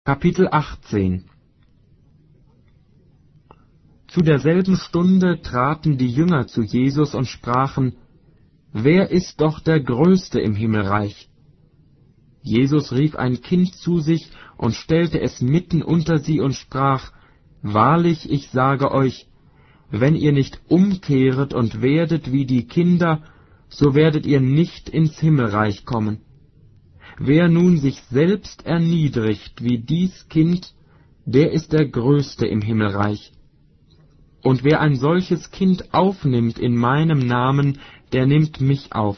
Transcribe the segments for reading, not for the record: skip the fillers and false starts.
Kapitel 18. Zu derselben Stunde traten die Jünger zu Jesus und sprachen: Wer ist doch der Größte im Himmelreich? Jesus rief ein Kind zu sich und stellte es mitten unter sie und sprach: Wahrlich, ich sage euch, wenn ihr nicht umkehret und werdet wie die Kinder, so werdet ihr nicht ins Himmelreich kommen. Wer nun sich selbst erniedrigt wie dies Kind, der ist der Größte im Himmelreich. Und wer ein solches Kind aufnimmt in meinem Namen, der nimmt mich auf.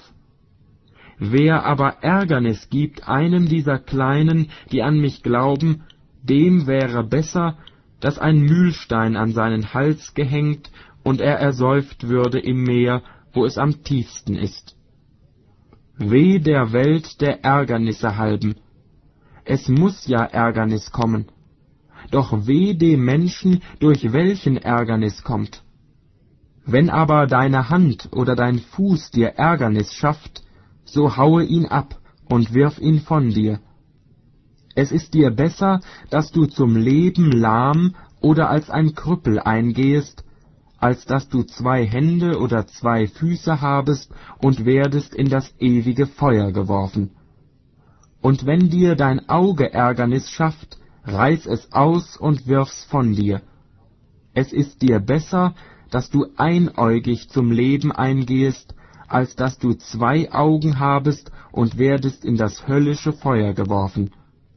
Wer aber Ärgernis gibt einem dieser Kleinen, die an mich glauben, dem wäre besser, dass ein Mühlstein an seinen Hals gehängt und er ersäuft würde im Meer, wo es am tiefsten ist. Weh der Welt der Ärgernisse halben. Es muß ja Ärgernis kommen. Doch weh dem Menschen, durch welchen Ärgernis kommt. Wenn aber deine Hand oder dein Fuß dir Ärgernis schafft, so haue ihn ab und wirf ihn von dir. Es ist dir besser, dass du zum Leben lahm oder als ein Krüppel eingehest, als dass du 2 Hände oder 2 Füße habest und werdest in das ewige Feuer geworfen. Und wenn dir dein Auge Ärgernis schafft, reiß es aus und wirf's von dir. Es ist dir besser, dass du einäugig zum Leben eingehest, als dass du 2 Augen habest und werdest in das höllische Feuer geworfen.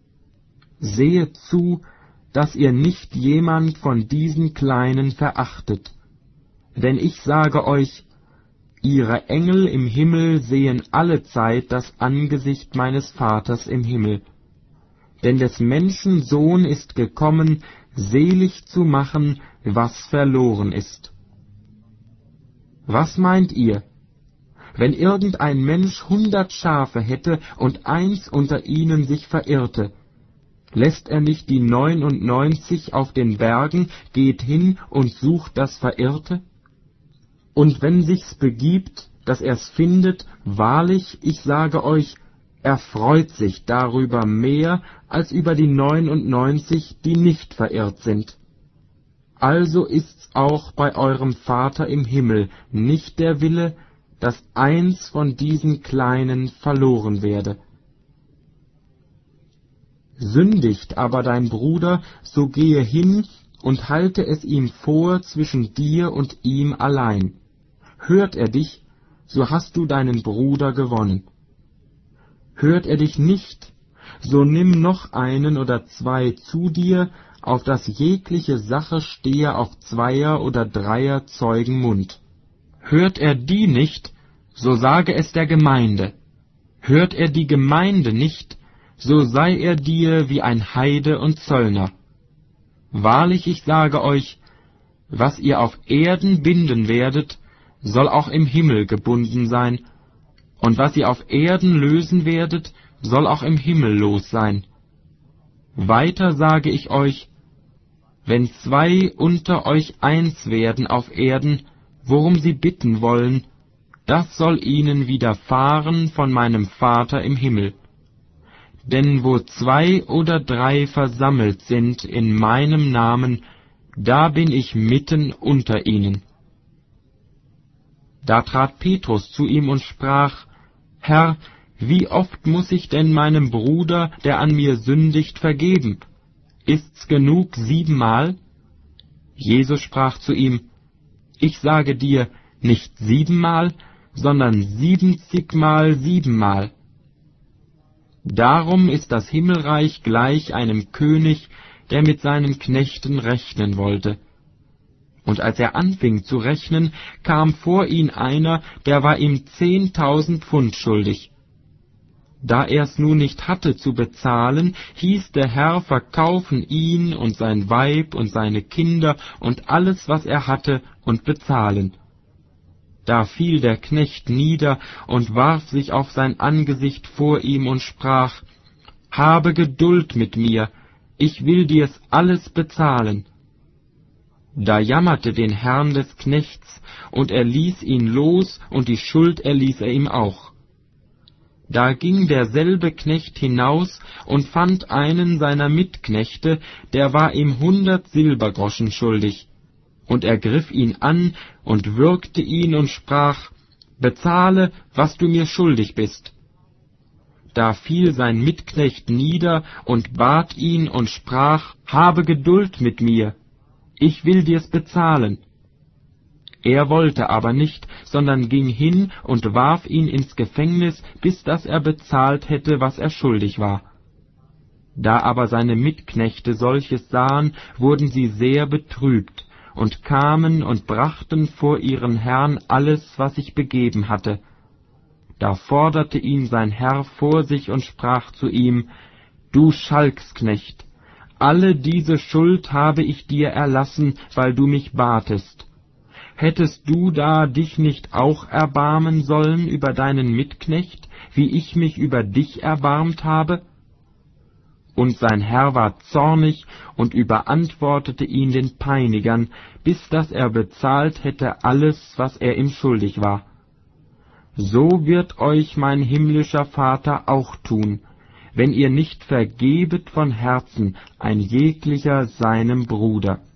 Sehet zu, dass ihr nicht jemand von diesen Kleinen verachtet. Denn ich sage euch, ihre Engel im Himmel sehen allezeit das Angesicht meines Vaters im Himmel. Denn des Menschen Sohn ist gekommen, selig zu machen, was verloren ist. Was meint ihr? Wenn irgendein Mensch 100 Schafe hätte und eins unter ihnen sich verirrte, lässt er nicht die 99 auf den Bergen, geht hin und sucht das Verirrte? Und wenn sich's begibt, dass er's findet, wahrlich, ich sage euch, er freut sich darüber mehr als über die 99, die nicht verirrt sind. Also ist's auch bei eurem Vater im Himmel nicht der Wille, dass eins von diesen Kleinen verloren werde. Sündigt aber dein Bruder, so gehe hin und halte es ihm vor zwischen dir und ihm allein. Hört er dich, so hast du deinen Bruder gewonnen. Hört er dich nicht, so nimm noch 1 oder 2 zu dir, auf dass jegliche Sache stehe auf 2er oder 3er Zeugen Mund. Hört er die nicht, so sage es der Gemeinde. Hört er die Gemeinde nicht, so sei er dir wie ein Heide und Zöllner. Wahrlich, ich sage euch, was ihr auf Erden binden werdet, soll auch im Himmel gebunden sein, und was ihr auf Erden lösen werdet, soll auch im Himmel los sein. Weiter sage ich euch, wenn 2 unter euch eins werden auf Erden, worum sie bitten wollen, das soll ihnen widerfahren von meinem Vater im Himmel. Denn wo 2 oder 3 versammelt sind in meinem Namen, da bin ich mitten unter ihnen. Da trat Petrus zu ihm und sprach: Herr, wie oft muß ich denn meinem Bruder, der an mir sündigt, vergeben? Ist's genug 7-mal? Jesus sprach zu ihm: Ich sage dir, nicht 7-mal, sondern 70-mal 7-mal. Darum ist das Himmelreich gleich einem König, der mit seinen Knechten rechnen wollte. Und als er anfing zu rechnen, kam vor ihn einer, der war ihm 10.000 Pfund schuldig. Da er's nun nicht hatte zu bezahlen, hieß der Herr verkaufen ihn und sein Weib und seine Kinder und alles, was er hatte, und bezahlen. Da fiel der Knecht nieder und warf sich auf sein Angesicht vor ihm und sprach: Habe Geduld mit mir, ich will dir's alles bezahlen. Da jammerte den Herrn des Knechts, und er ließ ihn los, und die Schuld erließ er ihm auch. Da ging derselbe Knecht hinaus und fand einen seiner Mitknechte, der war ihm 100 Silbergroschen schuldig. Und er griff ihn an und würgte ihn und sprach: »Bezahle, was du mir schuldig bist.« Da fiel sein Mitknecht nieder und bat ihn und sprach: »Habe Geduld mit mir, ich will dir's bezahlen.« Er wollte aber nicht, sondern ging hin und warf ihn ins Gefängnis, bis dass er bezahlt hätte, was er schuldig war. Da aber seine Mitknechte solches sahen, wurden sie sehr betrübt und kamen und brachten vor ihren Herrn alles, was sich begeben hatte. Da forderte ihn sein Herr vor sich und sprach zu ihm: »Du Schalksknecht, alle diese Schuld habe ich dir erlassen, weil du mich batest. Hättest du da dich nicht auch erbarmen sollen über deinen Mitknecht, wie ich mich über dich erbarmt habe?« Und sein Herr war zornig und überantwortete ihn den Peinigern, bis dass er bezahlt hätte alles, was er ihm schuldig war. So wird euch mein himmlischer Vater auch tun, wenn ihr nicht vergebet von Herzen ein jeglicher seinem Bruder.